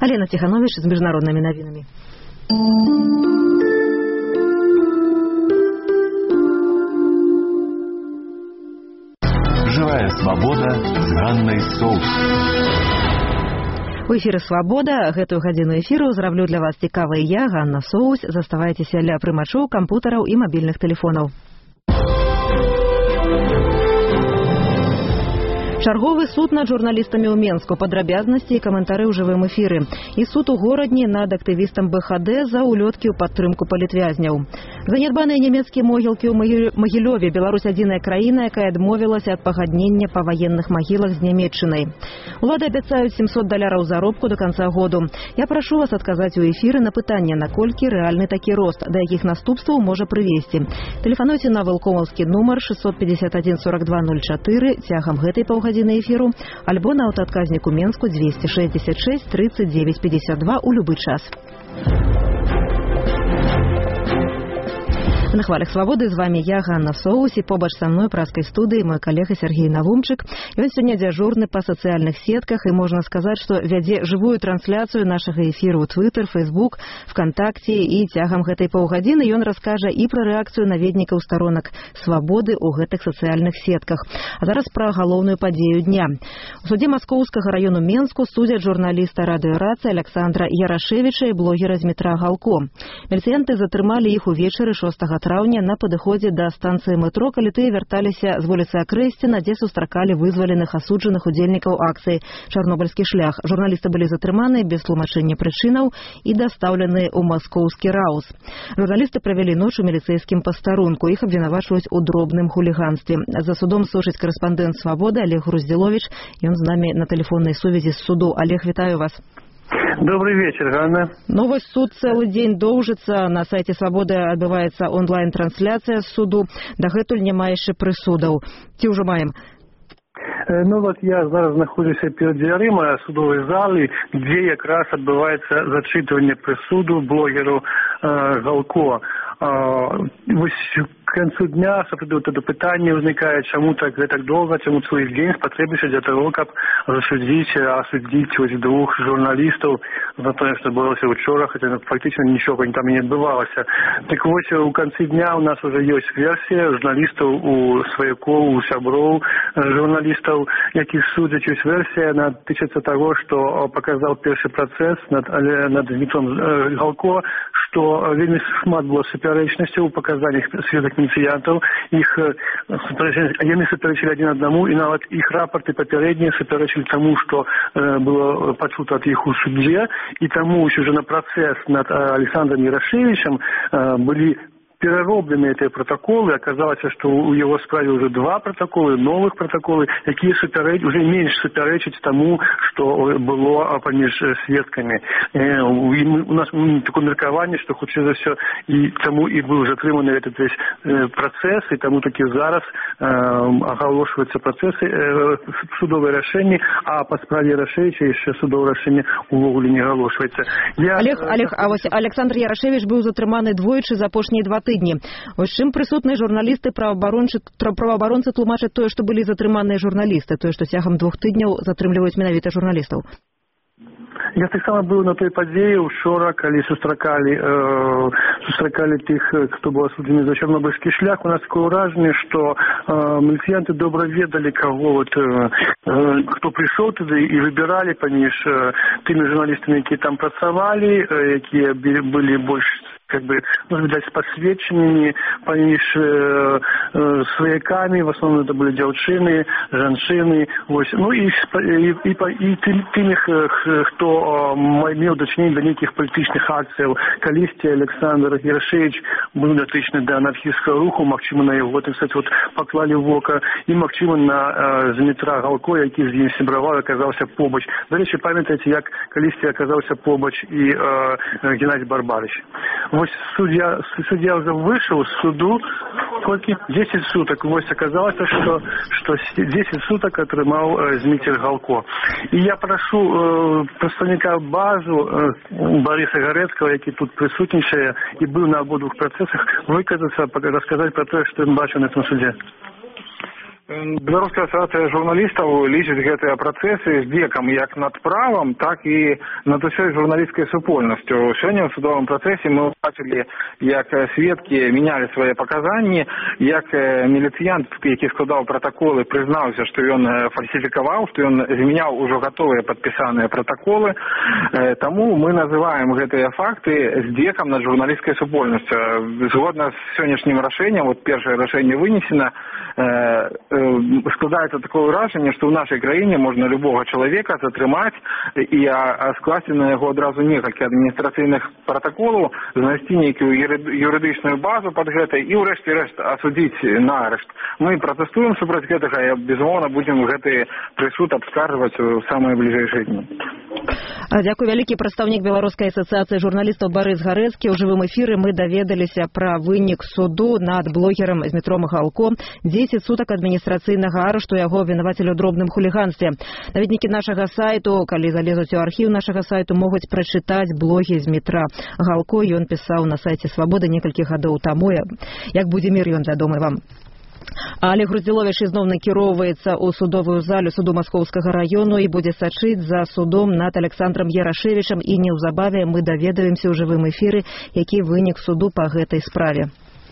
Алена Тиханович з міжнароднымі навінамі. Живая свабода з Ганнай Соус. У эфіры «Свабода». Гэтую гадзіну эфіру зраблю для вас цікава і я, Ганна Соус. Заставайцеся ля прымачоў, кампутараў і мабільных тэлефонаў. Чарговы суд над журналістамі ў Менску, падрабязнасці і каментары ў жывым эфіры. І суд у горадні над актывістам БХД за улёткі ў падтрымку палітвязняў. Занядбаныя нямецкія могілкі ў Магілёве. Беларусь адзіная краіна, якая адмовілася ад пагаднення па ваенных магілах з Нямецчынай. Улады абяцаюць $700 заробку до канца году. Я прашу вас адказаць у эфіры на пытанне, наколькі рэальны такі рост, да якіх наступстваў можа прывесці. Тэлефануйце на вэлкомаўскі нумар 651 42 04 цягам гэтай паўгадзіны эфіру, альбо на аўтаадказніку Менску 266 39 52 у любы час. На хвалях свабоды з вами я, Ганна Соус, і побач са мной праскай студыі мой калега Сергей Навумчык. Ён сёння дзяжурны па сацыяльных сетках і можна сказаць, што вядзе жывую трансляцыю нашага эфіру ў Twitter, Facebook, ВКонтакте, і цягам гэтай паўгадзіны ён раскажа і пра рэакцыю наведнікаў старонак свабоды ў гэтых сацыяльных сетках. А зараз пра галоўную падзею дня. У суде Маскоўскага раёну Менску судзяць журналіста радыёрацыі Александра Ярашевіча і блогера Змітра Галко. Міліцыянты затрымалі іх увечары 6 траўня на падыходзе да станцыі метро, калі тыя вярталіся з вуліцы Акрэсціна, дзе сустракалі вызваленых асуджаных удзельнікаў акцыі «Чарнобыльскі шлях». Журналісты былі затрыманы без тлумачэння прычынаў і дастаўлены ў маскоўскі раус. Журналісты правялі ноч у міліцэйскім пастарунку. Іх абвінавачваюць у дробным хуліганстве. За судом сочыць карэспандэнт «Свабоды» Олег Груздзіловіч. Ён з намі на тэлефоннай сувязі з суду. Олег, вітаю вас. Добрый вечер, Ганна. Ну, вось суд целый день доўжыцца. На сайте «Свабоды» адбываецца онлайн-трансляцыя з суду. Дагэтуль няма яшчэ прысудаў. Ці ўжо маем? Ну вот я зараз знаходжуся перед дзвярыма судовай залы, дзе якраз адбываецца зачытванне прысуду блогеру Галко. Вось к концу дня вот это пытанне ўзнікае, чаму так долго, чаму цэлы дзень спатрэбіўся для того, каб асудзіць вось двух журналістаў за тое, што адбылося учора, хотя фактычна нічога там не адбывалася. Так вось у канцы дня у нас уже ёсць версія журналістаў, у сваякоў, у сяброў журналістаў, якіх судзяць. Ёсць версія, она тычыцца таго, што паказаў першы працэс над Змітром Галко, што вельмі шмат было супярэчнасцяў у паказаннях сведак міліцыянтаў, яны супярэчылі адзін аднаму, і нават іх рапорты папярэднія супярэчылі таму, што было пачута ад іх у судзе, і таму ўсё же на працэс над Александром Ярашевичем былі перероблены эти протоколы. Оказалось, что у его справе уже 2 протоколы, новых протоколы, якія уже меньше супярэчаць тому, что было паміж сведками. У нас такое меркаванне, что хутчэй за все и тому и был затрыманы этот весь процесс, и тому таки зараз оголошиваются процессы, судовые рашэнні, а по справе Ярашевича еще судовое рашэнне увогуле не оголошивается. Олег, а вось Александр Ярашевич быў затрыманы двойчы за апошнія 2 тыдні. Вось чым прысутныя журналісты, праваабаронцы тлумачаць тое, што былі затрыманыя журналісты, тое, што цягам 2 тыдняў затрымліваюць менавіта журналістаў? Я таксама быў на той падзеі учора, калі сустракалі тых, хто быў асуджаны за чарнобыльскі шлях. У нас такое ўражанне, што міліцыянты добра ведалі, хто прыйшоў туды, і выбіралі паміж тымі журналістамі, якія там працавалі, якія былі больш может быть, с посвященными поміж свояками, в основном это были девчины, женщины, ну и теми, кто имел дочинение до неких политических акций. Калісті Александр Ярашевич был дотычны до анархистского руху, магчыма на его, так сказать, поклали в око, и магчыма на Змітра Галко, який з ним сябраваў, оказался побач. До речі, памятаете, як Калісті оказался побач и Геннадий Барбарыч. Судья уже вышел с суду, сколько? 10 суток. Вот оказалось, что 10 суток отрымал Змитер Галко. И я прошу представника базу Бориса Горецкого, який тут присутнічає и был на обоих процессах, выказаться, рассказать про то, что он бачил на этом суде. Беларуская асацыяцыя журналістаў лічыць гэтыя працэсы здзекам як над правам, так і над усёй журналісцкай супольнасцю. Сёння ў судовым працэсе мы бачылі, як сведкі мянялі свае паказанні, як міліцыянт, які складаў пратаколы, прызнаўся, што ён фальсіфікаваў, што ён змяняў ужо гатовыя падпісаныя пратаколы. Таму мы называем гэтыя факты здзекам над журналісцкай супольнасцю. Згодна з сённяшнім рашэннем, першае рашэнне вынесена, складаецца такое ўражанне, што ў нашай краіне можна любога чалавека затрымаць і скласці на яго адразу некалькі адміністрацыйных пратаколаў, знайсці нейкую юрыдычную базу пад гэта і ўрэшце рэшт асудзіць на арышт. Мы пратэстуем супраць гэтага і, безумоўна, будзем гэты прысуд абскарджваць у самыя бліжэйшыя дні. Дзякуй вялікі. Прадстаўнік Беларускай асацыяцыі журналістаў Барыс Гарэцкі. У жывым эфіры мы даведаліся пра вынік суду над блогерам з метро Махалко. 10 сутак адміністрацыйнага арышту яго абвінавацілі ў дробным хуліганстве. Наведнікі нашага сайту, калі залезуць у архіў нашага сайту, могуць прачытаць блогі з метра Галко. Ён пісаў на сайце Свабоды некалькі гадоў таму. Як будзе мір, ён вядомы вам. Олег Груздзіловіч ізноў накіроўваецца ў судовую залю суду Маскоўскага раёну і будзе сачыць за судом над Александром Ярашевічам, і неўзабаве мы даведаемся ў жывым эфіры, які вынік суду па гэтай справе.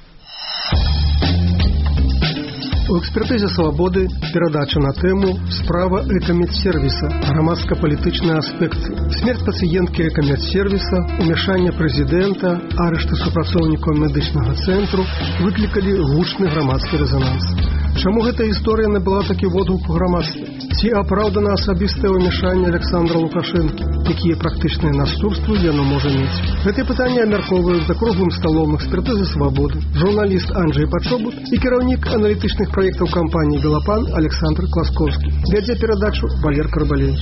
У экспертызе «Свободы» передача на тему «Справа экомедсервиса. Громадско-політичные аспекты». Смерть пациентки экомедсервиса, умешання президента, арешты супрацоўнікаў медычнага цэнтру выклікалі гучны грамадскі рэзананс. Чаму гэта гісторыя набыла такі водгук у грамадстве? Ці апраўдана асабістае ўмешанне Александра Лукашэнкі? Якія практычныя наступствы яно можа мець? Гэтыя пытанні абмяркоўваюць за круглым сталом экспертызы «Свободы» журналіст Анджей Пачобут і кіраўнік аналітычных проектаў кампаніі «Белапан» Александр Класкоўскі. Вядзе перадачу Валер Карбалевич.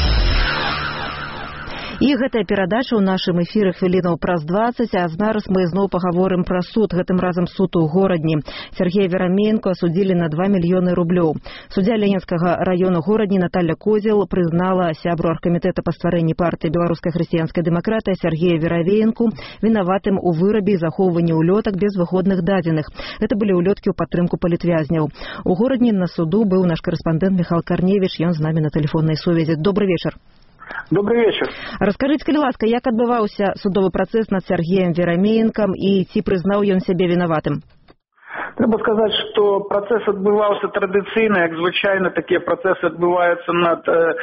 І гэтая перадача ў нашым эфіры хвілінаў праз 20, а зараз мы зноў пагаворым пра суд. Гэтым разам суд у Горадні. Сергея Вераменко асудзілі на 2 мільёны рублёў. Суддзя Ленінскага раёна Горадні Наталья Козел прызнала сябру аргкамітэта па стварэнні партыі беларускай хрысціянскай дэмакратыі Сергея Вераменку вінаватым у вырабе і захоўванні ўлётак без выходных дадзеных. Гэта былі ўлёткі ў падтрымку палітвязняў. У Горадні на суду быў наш карэспандэнт Михаил Корневич, ён з намі на тэлефоннай сувязі. Добрый вечар. Добрый вечер. Раскажите, калі ласка, як адбываўся судовы працэс над Сергеем Вераменкам і ці прызнаў ён сябе вінаватым? Трэба сказаць, што працэс адбываўся традыцыйна, як звычайна такія працэсы адбываюцца над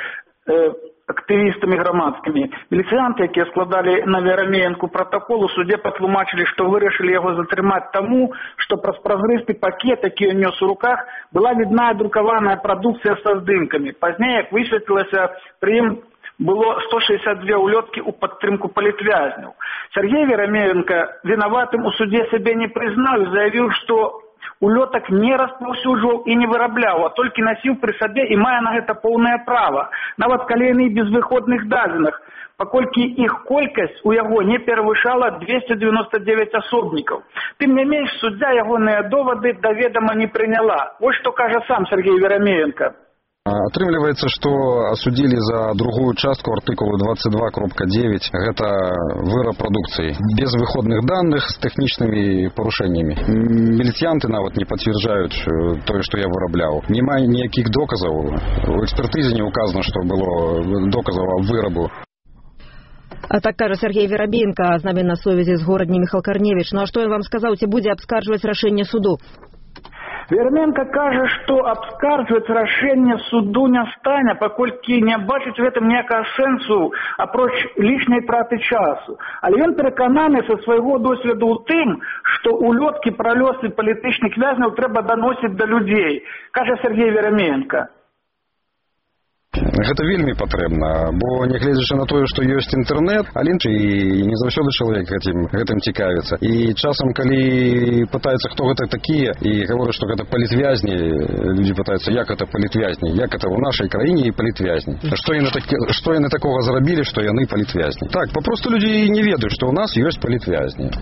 актывістамі грамадскімі. Міліцыянты, якія складалі на Вераменку пратакол, у судзе патлумачылі, што вырашылі яго затрымаць таму, што праз празрысты пакет, які ён нёс у руках, была відная друкаваная прадукцыя са здымкамі. Пазней, як высветлілася, пры ім было 162 улёткі ў падтрымку палітвязняў. Сергей Вераменко вінаватым у суде сябе не прызнаў і заявіў, што улётак не распаўсюджваў і не вырабляў, а толькі насіў пры сабе і мае на гэта поўнае права, нават калі яны без выходных дадзеных, паколькі іх колькасць у яго не перавышала 299 асобнікаў. Тым не менш, суддзя ягоныя довады да ведама не прыняла. Вось што кажа сам Сергей Вераменко. Атрымліваецца, што асудзілі за другую частку артыкулу 22.9. Гэта выраб прадукцыі без выходных данных з тэхнічнымі парушэннямі. Міліцыянты нават не пацвярджаюць тое, што я вырабляў. Няма ніякіх доказаў. У экспертызе не указана, што было доказаў вырабу. А так кажа Сергей Вераменко, з намі на сувязі з Горадні Михаил Корневич. Ну а што ён вам сказаў, ці будзе абскарджваць рашэнне суду? Вераменко кажа, што абскарджваць рашэнне суду не стане, паколькі не бачыць у гэтым ніякага сэнсу, апроч лішняй траты часу. Але ён перакананы са свайго досведу ў тым, што улёткі пра лёсы палітычных вязняў трэба даносіць да людзей, кажа Сергей Вераменко. Гэта вельмі патрэбна, бо нягледзячы на тое, што ёсць інтэрнэт, але і не заўсёды чалавек гэтым цікавіцца. І часам, калі пытаюцца, хто гэта такія, і гавораць, што гэта палітвязні, людзі пытаюцца, як гэта палітвязні, як гэта ў нашай краіне і палітвязні. Што яны такога зрабілі, што яны палітвязні. Так, папросту людзі не ведаюць, што ў нас ёсць палітвязні.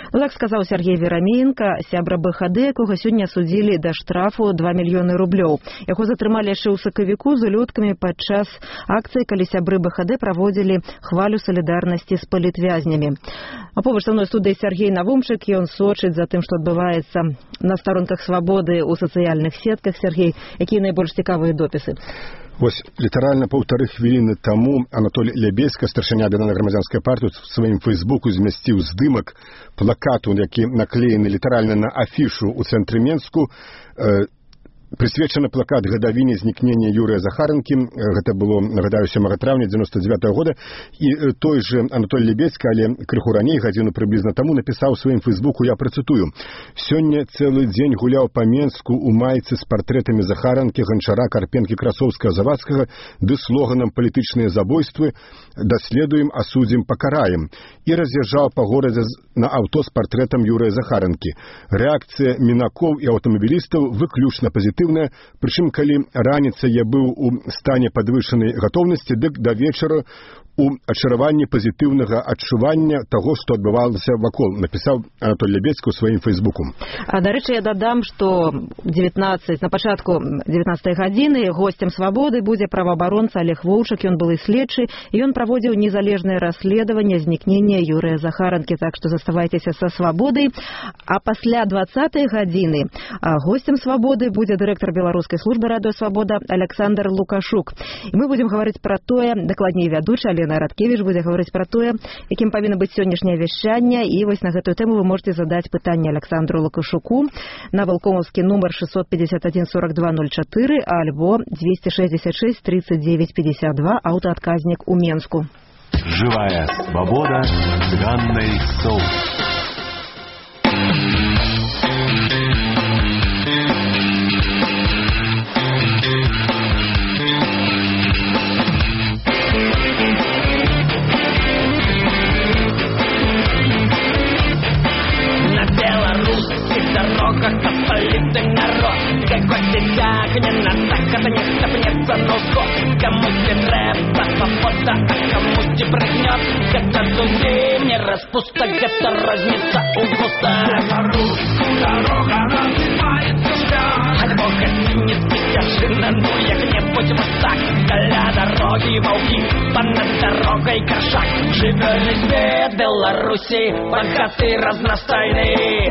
Так сказаў Сергей Верамеенко, сябра БХД, якога сёння судзілі да штрафу 2 мільёны рублёў. Яго затрымалі яшчэ ў сакавіку з улёткамі падчас акцыі, калі сябры БХД праводзілі хвалю салідарнасці з палітвязнямі. А побач са мной студыі Сергей Навумчык, ён сочыць за тым, што адбываецца на старонках «Свабоды» ў сацыяльных сетках. Сергей, якія найбольш цікавыя допісы? Вось літаральна 1,5 хвіліны таму Анатолій Лябедзька, старшыня аб'яднанай грамадзянскай партыі, у сваім фейсбуку змясціў здымак плакату, які наклеены літаральна на афішу ў цэнтры Менску. Прысвечаны плакат гадавіне знікнення Юрыя Захаранкі. Гэта было, нагадаю, 7 траўня 99-го года. І той же Анатолій Лябедзька, але крыху раней, гадзіну прыблізна таму, напісаў у сваім фейсбуку, я працытую: «Сёння цэлы дзень гуляў па Менску ў майцы з партрэтамі Захаранкі, Ганчара, Карпенкі, Красоўскага, Завадскага ды слоганам «Палітычныя забойствы, даследуем, асудзім, пакараем». І раз'язджаў па горадзе на аўто з партрэтам Юрыя Захаранкі. Рэакцыя мінакоў і аўтамабілістаў выключна пазітыўная, прычым калі раніцай я быў у стане падвышанай гатоўнасці, дык да вечара у ачараванні пазітыўнага адчування таго, што адбывалася вакол, напісаў Анатолій Лябедзька ў сваім фейсбуку. А, дарэчы, я дадам, што на пачатку 19 гадзіны госцем «Свабоды» будзе праваабаронца Олег Воўчык, ён былы следчы, і ён праводзіў незалежнае расследаванне знікнення Юрыя Захаранкі, так што заставайцеся са «Свабодай». А пасля 20 гадзіны госцем «Свабоды» будзе дырэктар беларускай службы радыё «Свабода» Александр Лукашук. І мы будзем гаварыць пра тое, дакладней вядучы Алена Радкевіч будзе гаварыць пра тое, якім павінна быць сённяшняе вяшчанне. І вось на гэтую тэму вы можете задаць пытанне Александру Лукашуку на валкомаўскі нумар 651 42 04 альбо 266 39 52, аўтаадказнік у Менску. Живая свобода с Ганной Соус. Политый народ, какой тягнет на так, это не стопнется носко. Кому-то рэпа свобода, а кому-то прыгнет. Где-то тузы, не распуста, где-то разница у густа. Дорога называется шлях. Альбо гостиниц, пятяшина, ну як-нибудь вот так. Для дороги волки, понад дорогой кошак. Живёт везде Беларуси, богатый, разностойный.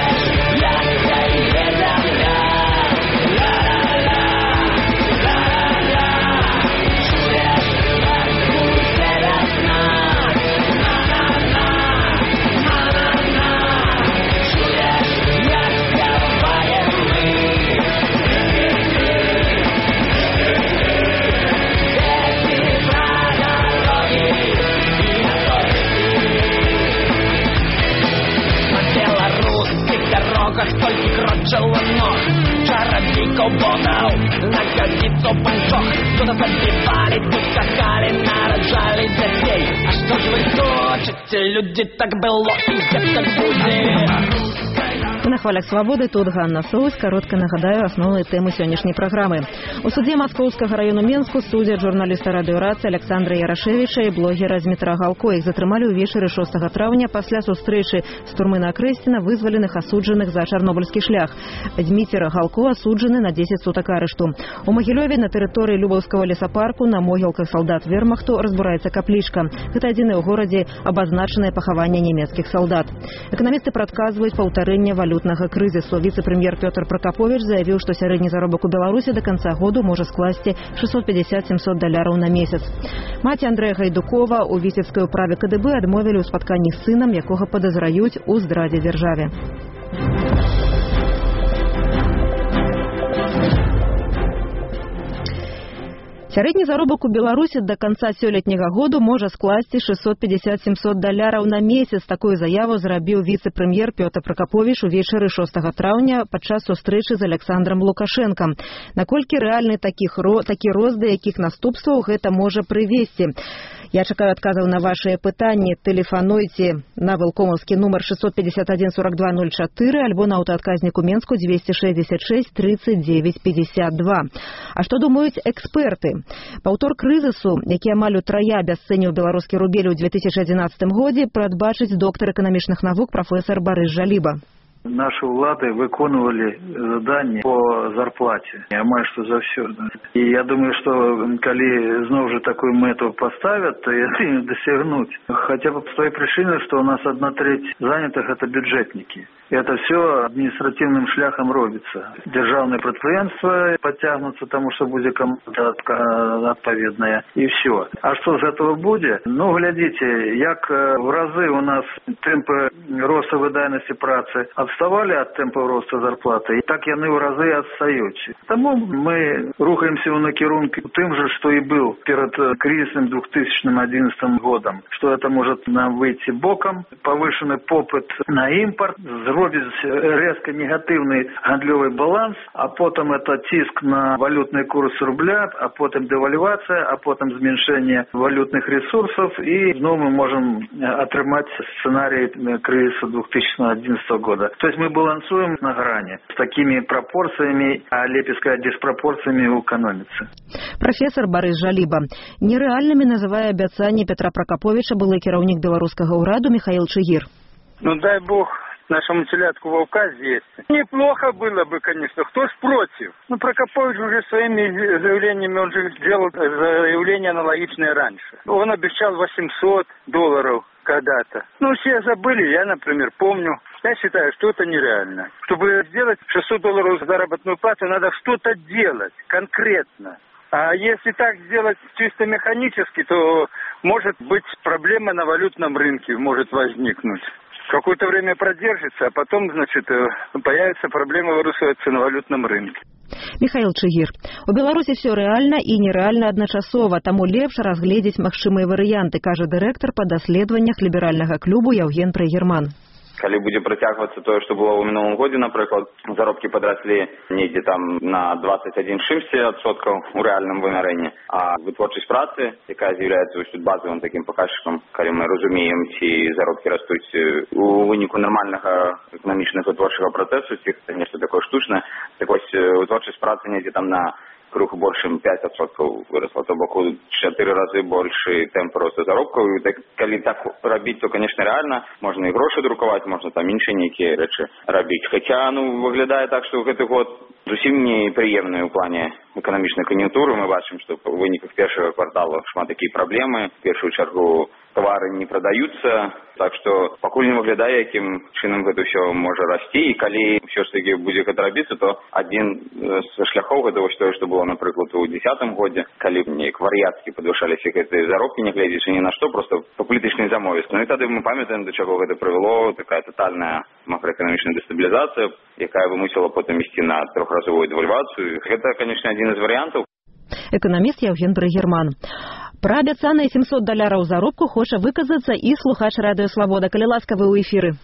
Только крочила ног, чародейков бодал, на годицу панчох. Тут забивали, тут скакали, нарожали детей. А что ж вы хочете, люди, так было и где-то будет. На хвалях «Свабоды» тут Ганна Соус. Коротко нагадаю основные темы сегодняшней программы. У суде Московского района Менску судят журналиста радиорации Александра Ярашевича и блогера Дмитра Галко. Их затрымали увечары 6 траўня пасля сустрэчы з турмы на Крэсціна, вызваленых асуджаных за чарнобыльскі шлях. Дмітр Галко асуджаны на 10 сутак арышту. У Магілёве на тэрыторыі Любаўскага лесапарку на могілках салдат вермахту разбураецца каплічка. Гэта адзінае ў горадзе абазначанае пахаванне нямецкіх салдат. Эканамісты прадказваюць паўтарэнне валютнага крызісу. Віцэ-прэм'ер Пётр Пракапович заявіў, што сярэдні заробак у Беларусі да канца году можа скласці $650-700 на месяц. Маці Андрэя Гайдукова у віцебскай управе КДБ адмовілі ў спатканні з сынам, якога падазраюць у здрадзе дзяржаве. Сярэдні заробак у Беларусі да канца сёлетняга году можа скласці $650-700 на месяц. Такую заяву зрабіў віцэ-прэм'ер Пётр Пракапович увечары 6 траўня падчас сустрэчы з Александром Лукашэнкам. Наколькі рэальны такі рост, да якіх наступстваў гэта можа прывесці? Я чакаю адказаў на вашыя пытанні. Тэлефануйце на вылкомаўскі нумар 651 4204 альбо на аўтаадказніку Менску 266 39 52. А што думаюць эксперты? Паўтор крызісу, які амаль утрая абясцэніў беларускі рубель у 2011 годзе, прадбачыць доктар эканамічных навук прафесор Барыс Жаліба. Наши улады выконывали задания по зарплате, амаль что заўсёды. И я думаю, что коли зноў же такую мэту поставят, то это досягнуть. Хотя бы по той причине, что у нас 1/3 занятых это бюджетники. И это все административным шляхом робится. Державные предприятия подтягнутся тому, что будет команда отповедная. И все. А что с этого будет? Ну, глядите, як в разы у нас темпы роста выдайности працы отставали от темпа роста зарплаты, и так яны в разы отстаюць. Тому мы рухаемся в накірунку тем же, что и был перед кризисным 2011 годом. Что это может нам выйти боком, повышенный попыт на импорт, зробить резко негативный гандлёвый баланс, а потом это тиск на валютный курс рубля, а потом девальвация, а потом зменшение валютных ресурсов, и снова мы можем отрымать сценарий кризиса 2011 года. То есть мы балансуем на грани с такими пропорциями, а лепей сказать, диспропорциями в экономице. Профессор Барыс Жаліба. Нереальными называя абяцанні Петра Прокоповича былы кіраўнік беларускага ўраду Михаил Чигир. Ну дай бог нашему телятку волка здесь. Неплохо было бы, конечно. Кто ж против? Ну, Прокопович уже своими заявлениями, он же сделал заявление аналогичное раньше. Он обещал $800 когда-то. Ну, все забыли, я, например, помню. Я считаю, что это нереально. Чтобы сделать $600 заработную плату, надо что-то делать конкретно. А если так сделать чисто механически, то может быть проблема на валютном рынке может возникнуть. Какое-то время продержится, а потом, значит, появится проблема вырисовываться на валютном рынке. Михаил Чигир. У Беларусі все рэальна і нерэальна адначасова, таму лепш разгледзець магчымыя варыянты, кажа дырэктар па даследаваннях ліберальнага клубу Яўген Прыгерман. Калі будзе працягвацца тое, што было ў мінулым годзе, напрыклад, заробкі падраслі недзе там на 21,6% у рэальным вымярэнні, а вытворчасць працы, якая з'яўляецца ўсюд базавым такім паказчыкам, калі мы разумеем, ці заробкі растуць у выніку нармальнага эканамічнага вытворчага працэсу, ці гэта нешта такое штучнае, так вось вытворчасць працы недзе там на крыху больше, чем 5% выросла, то бок у 4 разы больше темп роста заробкаў. І так, калі так рабіць, то, конечно, реально можна і грошы друкаваць, можна там іншыя нейкія рэчы рабіць. Хаця, ну, выглядае так, што гэты год зусім непрыемны ў плане эканамічнай кан'юнктуры. Мы бачым, што па выніках першага квартала шмат такія праблемы. В першую чаргу товары не продаются, так что пакуль не выглядае, якім чынам гэта ўсё можа расці, і калі ўсё ж таки будзе гэта рабіцца, то адзін з шляхоў гэта вось тое, што было, напрыклад, у 2010 годзе, калі неяк вар'яцкі падвышаліся гэтыя заробкі, нягледзячы ні на што, просто па палітычнай замове. Ну і тады мы памятаем, да чаго гэта прывяло, такая тотальная макроэканамічная дэстабілізацыя, якая вымусіла потым ісці на трохразовую дэвальвацыю. Гэта, конечно, адзін з варыянтаў. Эканаміст Яўген Прыгерман. Пра абяцаныя $700 заробку хоча выказацца і слухач Радыё Свабода. Калі ласкавы ў эфіры.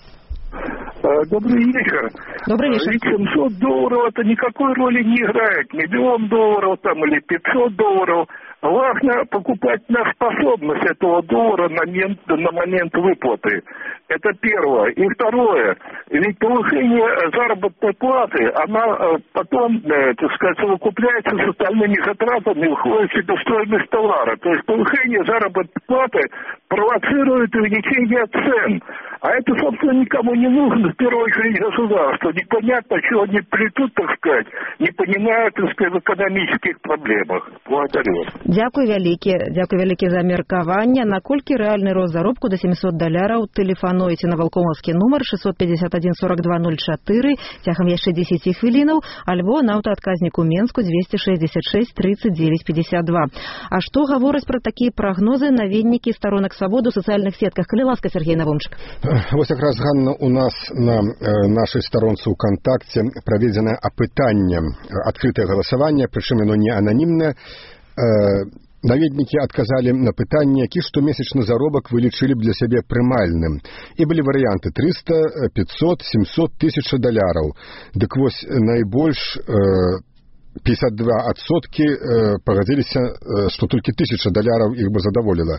Добрый вечер. Добрый вечер. Ведь $700 это никакой роли не играет. $1 000 000 там или $500. Важно покупательная способность этого доллара на момент выплаты. Это первое. И второе. Ведь повышение заработной платы, она потом, так сказать, совокупляется с остальными затратами, уходит в себестоимость товара. То есть повышение заработной платы провоцирует увеличение цен. А это, собственно, никому не нужно, в первую очередь, государству. Непонятно, чего они плетут, так сказать, не понимают, так сказать, в экономических проблемах. Благодарю. Дзякуй вялікі за меркаванне. Наколькі рэальны рост заробку до $700? Тэлефануйце на валкомаўскі нумар 651 4204 цягам яшчэ 10 хвілінаў, альбо на аўтаадказніку Менску 266 39 52. А што гавораць пра такія прагнозы наведнікі старонак Свабоды ў сацыяльных сетках? Калі ласка, Сергей Навумчык. Вось якраз, Ганна, у нас на нашай старонцы ВКонтакте праведзена апытанне, адкрытае галасаванне, прычым яно не ананімнае. Наведнікі адказалі на пытанне, які штомесячны заробак вы лічылі б для сябе прымальным. І былі варыянты 300, 500, 700 тысяч $. Дык вось найбольш 52% пагадзіліся, што толькі $1000 іх бы задаволіла.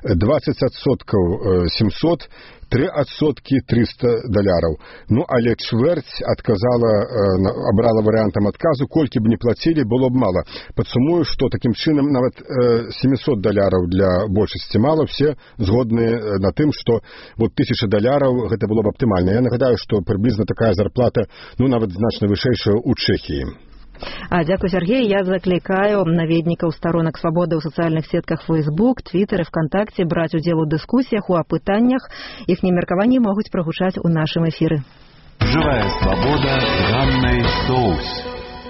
20% 700, 3% $300. Ну, але чвэрць абрала варыянтам адказу, колькі б не плацілі, было б мала. Падсумую, што такім чынам нават $700 для большасці мала, все згодныя на тым, што вот $1000 гэта было б аптымальна. Я нагадаю, што прыблізна такая зарплата, ну, нават значна вышэйшая ў Чэхіі. Дякую, Сергей. Я закликаю наведников сторонок свободы в социальных сетках Facebook, Twitter и ВКонтакте брать удел у дискуссиях, у опытаниях. Их немеркований могут прогучать у нашем эфире. Живая свобода с Ганной Соус.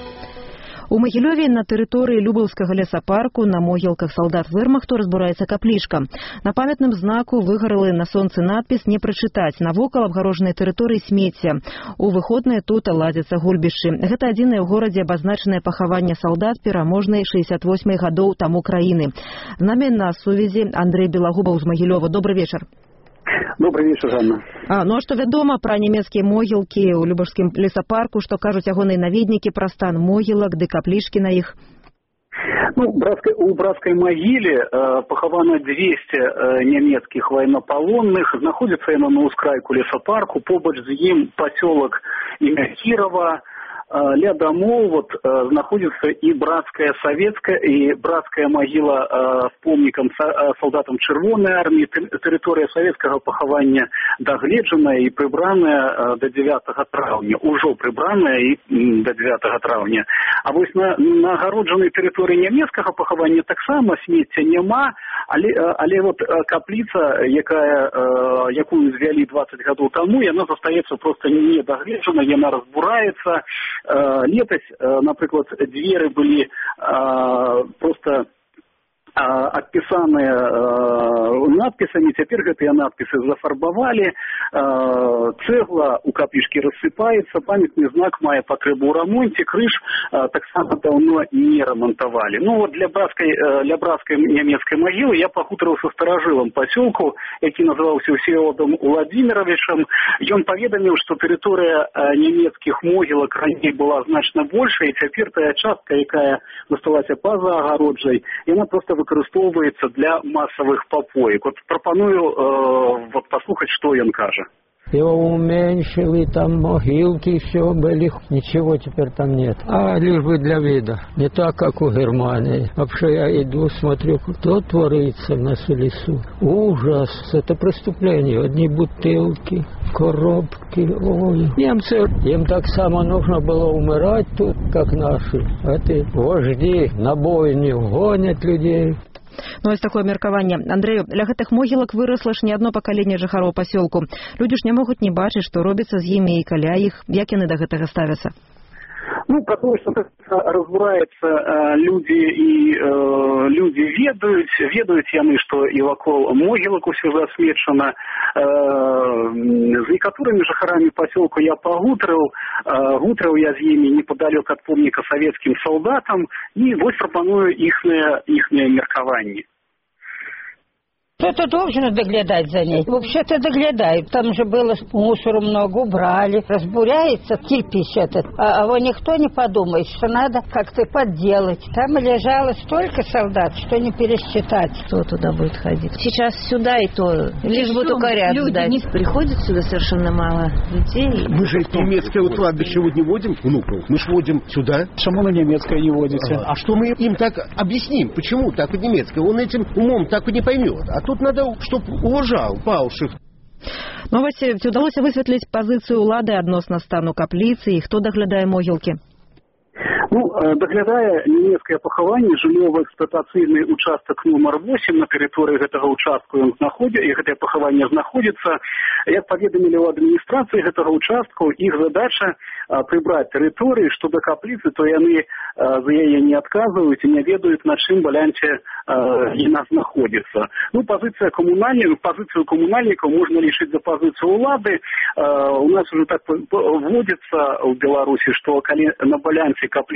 У Магілёве на тэрыторыі Любаўскага лесапарку на могілках салдат вермахту разбураецца каплічка. На памятным знаку выгаралы на сонцы надпіс «Не прачытаць». Навокал абгарожанай тэрыторыі смецця. У выходныя тут ладзяцца гульбішчы. Гэта адзінае ў горадзе абазначанае пахаванне салдат пераможнай 68 гадоў таму краіны. З намі на сувязі Андрэй Белагубаў з Магілёва. Добрый вечар. Добрый вечер, Жанна. Ну а што вядома пра нямецкія могілкі ў Любаўскім лесапарку, што кажуць ягоныя наведнікі пра стан могілак ды каплічкі на іх? Ну, у братской могиле поховано 200 немецких военнополонных. Знаходится яно на ускрайку лесопарку, побач з ім поселок імя Кирова. Ля домов вот находится и братская советская, и братская могила с помником солдатам Червоной армии. Территория советского похования догледжена и прибранная до 9 травня. Уже прибранная и до 9 травня. А вот на огородженной территории немецкого похования так само смецця нема, але вот каплица, якую звялі 20 гадоў тому, она застаецца просто не догледжена, она разбурается. Летась, например, двери были просто отписанные надписами, теперь гэтыя надписы зафарбовали, цегла у каплічкі рассыпается, памятный знак мае патрэбу ў рамонце, крыж так само давно не ремонтовали. Ну вот для братской немецкой могилы я пахутарыў со старажылам поселку, які называўся Всеволодом Владимировичем. Ён паведаміў, что территория немецких могилок раней была значна больше, и теперь тая частка, якая засталася па-за агароджай, яна просто выкарыстоўваецца для массовых попоек. Вот пропоную вот послухать, что ён кажа. Его уменьшили, там могилки все были, ничего теперь там нет. А лишь бы для вида, не так, как у Германии. Вообще я иду, смотрю, что творится в нашем лесу. Ужас, это преступление. Одни бутылки, коробки, ой. Немцы, им так само нужно было умирать тут, как наши. Эти вожди на бойню гонят людей. Ну, ось такое меркаванне. Андрэю, ля гэтых могілак вырасла ж не одно пакаленне жыхароў пасёлку. Людзі ж не могуць не бачыць, што робіцца з імі і каля іх. Як яны да гэтага ставяцца? Ну, потому что разбираются люди ведают яны, что и вокол могилок все засмечено. С некоторыми жыхарамі поселку я гутраў я з імі неподалёк от помника советским солдатам, и вот пропоную ихнее меркаванне. Кто-то должен доглядать за ней. Вообще-то доглядают. Там же было мусору много, убрали. Разбуряется кирпич этот. А вот никто не подумает, что надо как-то подделать. Там лежало столько солдат, что не пересчитать. Кто туда будет ходить? Сейчас сюда и то. Лишь бы только ряд сдать. Люди не приходят сюда совершенно мало людей. Мы же немецкое кладбище не водим внуков. Мы же водим сюда. Почему на немецкое не водите? А что мы им так объясним? Почему так немецкое? Он этим умом так и не поймет. А тут надо, чтоб уважал павших. Новости. Ці ўдалося высветліць пазіцыю ўлады адносна стану капліцы і хто даглядае могілкі? Ну, доглядая немецкое похование, жыллёва-эксплуатацыйны участок номер 8 на территории этого участка и это похование находится. Як паведамілі ў адміністрацыі гэтага участка, іх задача прыбраць тэрыторыі, што да капліцы, то яны за яе не адказваюць і не ведаюць, на чым балянце яна знаходзіцца. Ну, пазіцыю камунальнікаў можна лічыць за пазіцыю ўлады. У нас уже так вводится в Беларуси, что калі на балянце капліцы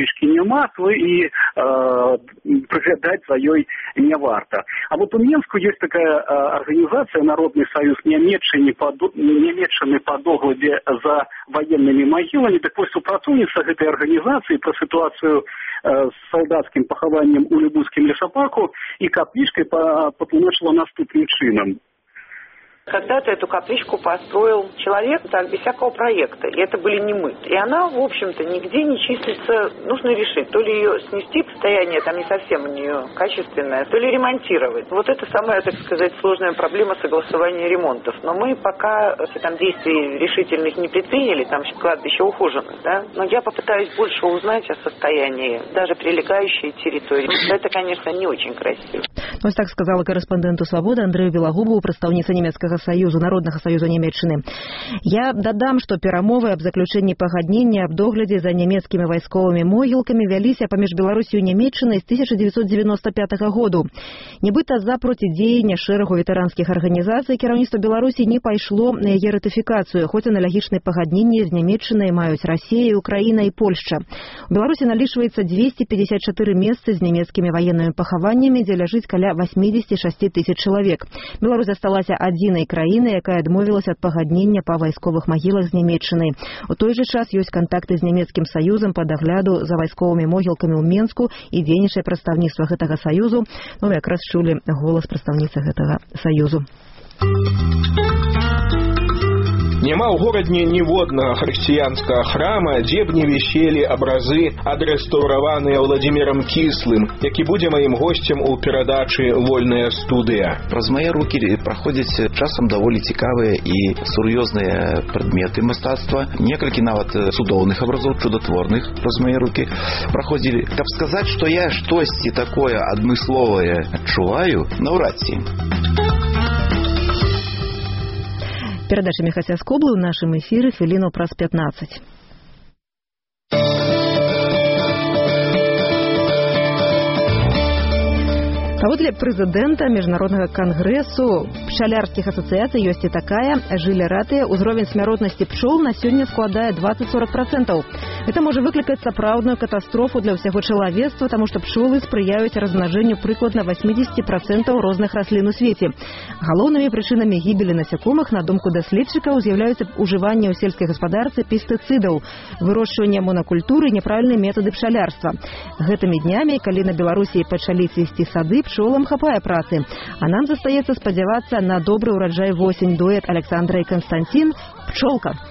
пчалічкі няма, то і прыглядаць за ёй не варта. А вот у Менску есть такая организация Народный союз Нямецчыны по догладе за военными могилами. Так вот, супрацоўніца гэтай организации про ситуацию с солдатским похованием у Любузским лесопарку и капличкой потлумачила наступным чином. Когда-то эту капличку построил человек так, без всякого проекта, и это были не мы. И она, в общем-то, нигде не числится. Нужно решить, то ли ее снести, состояние там не совсем у нее качественное, то ли ремонтировать. Вот это самая, так сказать, сложная проблема согласования ремонтов. Но мы пока там действий решительных не предприняли, там кладбище ухожено, да. Но я попытаюсь больше узнать о состоянии даже прилегающей территории. Это, конечно, не очень красиво. Ось так сказала корреспонденту «Свободы» Андрею Белагубову, прадстаўніца нямецкага саюзу, Народнага саюза Нямецчыны. Я дадам, што перамовы аб заключэнні пагаднення аб доглядзе за нямецкімі вайсковымі могілкамі вяліся паміж Беларусью і Нямецчынай з 1995 году. Нібыта за процідзеяння шэрагу ветэранскіх арганізацый кіраўніцтва Беларусі не пайшло на яе ратыфікацыю, хоць аналагічныя пагадненні з Нямецчынай маюць Расія, Украіна і Польшча. У Беларусі налічваецца 254 месцы з нямецкімі военнымі пахаваннямі, дзе ляжыць каля 86 тысяч чалавек. Беларусь засталася адзінай краінай, якая адмовілася ад пагаднення па вайсковых магілах з Нямецчынай. У той жа час ёсць кантакты з нямецкім саюзам па дагляду за вайсковымі могілкамі ў Менску і дзейнічае прадстаўніцтва гэтага саюзу. Ну, якраз чулі голас прадстаўніцы гэтага саюзу. Няма ў горадзе ніводнага хрысціянскага храма, дзе б не віселі абразы, адрэстаўраваныя Владзімірам Кіслым, які будзе маім госцем у перадачы «Вольная студыя». Праз мае рукі праходзяць часам даволі цікавыя і сур'ёзныя прадметы мастацтва. Некалькі нават цудоўных абразоў, чудотворных праз мае рукі праходзілі. Каб сказаць, што я штосьці такое адмысловае адчуваю, наўрад ці. Передача Михася Скоблы в нашем эфире хвилину праз 15. Паводле прэзідэнта міжнароднага кангрэсу пчалярскіх асацыяцый ёсць і такая. Жылі ратыя, узровень смяротнасці пчол на сёння складае 20-40%. Это можа выклікаць сапраўдную катастрофу для ўсяго чалавецтва, таму што пчолы спрыяюць размнажэнню прыкладна 80% розных раслін у свеце. Галоўнымі прычынамі гібелі насякомых, на думку даследчыкаў, з'яўляюцца ўжыванне ў сельскай гаспадарцы пестыцыдаў, вырошчванне монакультуры і няправільныя метады пчалярства. Гэтымі днямі, калі на Беларусі пачалі цвісці сады, пчолам хапае працы. А нам застаецца спадзявацца на добры ўраджай восень. Дуэт Александра і Константин «Пчолка».